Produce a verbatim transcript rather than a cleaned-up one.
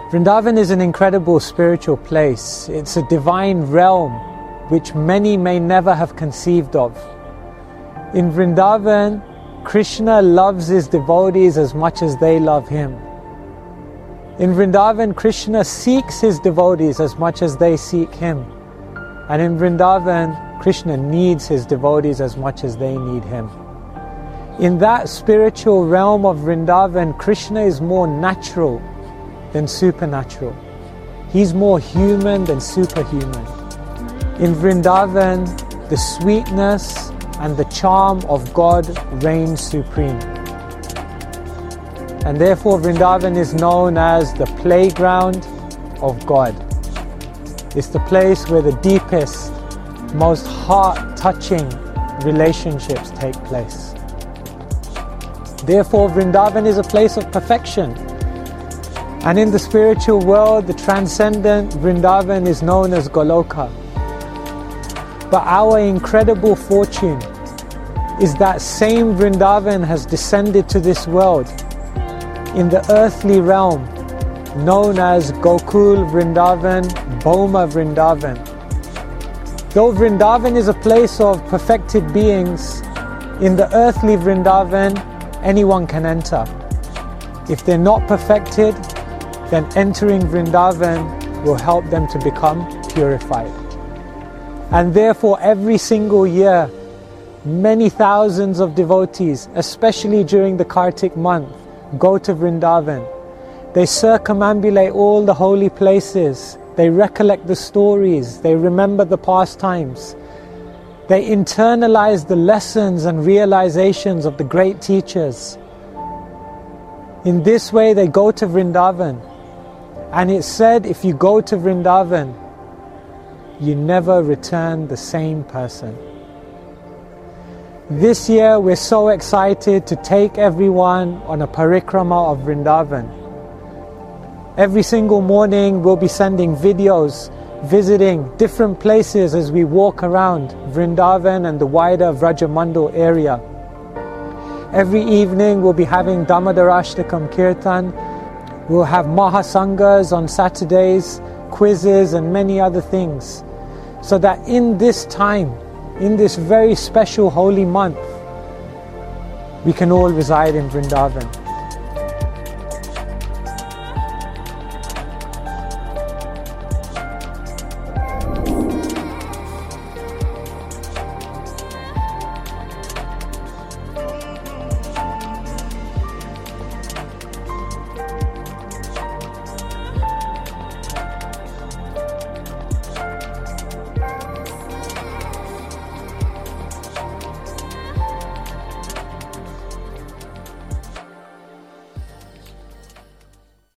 Vrindavan is an incredible spiritual place. It's a divine realm which many may never have conceived of. In Vrindavan, Krishna loves his devotees as much as they love him. In Vrindavan, Krishna seeks his devotees as much as they seek him. And in Vrindavan, Krishna needs his devotees as much as they need him. In that spiritual realm of Vrindavan, Krishna is more natural than supernatural. He's more human than superhuman. In Vrindavan, the sweetness and the charm of God reigns supreme. And therefore Vrindavan is known as the playground of God. It's the place where the deepest, most heart-touching relationships take place. Therefore Vrindavan is a place of perfection. And in the spiritual world, the transcendent Vrindavan is known as Goloka. But our incredible fortune is that same Vrindavan has descended to this world in the earthly realm, known as Gokul Vrindavan, Bhoma Vrindavan. Though Vrindavan is a place of perfected beings, in the earthly Vrindavan, anyone can enter. If they're not perfected, then entering Vrindavan will help them to become purified. And therefore every single year, many thousands of devotees, especially during the Kartik month, go to Vrindavan. They circumambulate all the holy places. They recollect the stories. They remember the pastimes. They internalize the lessons and realizations of the great teachers. In this way they go to Vrindavan. And it's said if you go to Vrindavan, you never return the same person. This year we're so excited to take everyone on a parikrama of Vrindavan. Every single morning we'll be sending videos, visiting different places as we walk around Vrindavan and the wider Vrajamandal area. Every evening we'll be having Damodarashtakam Kirtan. We'll have Mahasangas on Saturdays, quizzes and many other things. So that in this time, in this very special holy month, we can all reside in Vrindavan.